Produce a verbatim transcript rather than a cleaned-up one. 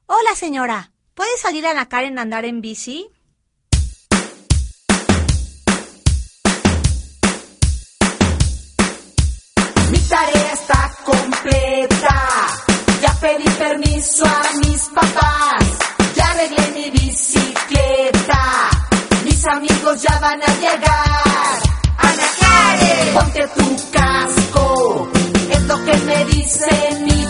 Hola, señora. ¿Puede salir a la Karen a andar en bici? Mi tarea está completa. Ya pedí permiso a mis papás. Ya arreglé mi bicicleta. Mis amigos ya van a llegar. Ana Karen, ponte tu casco. Es lo que me dice mi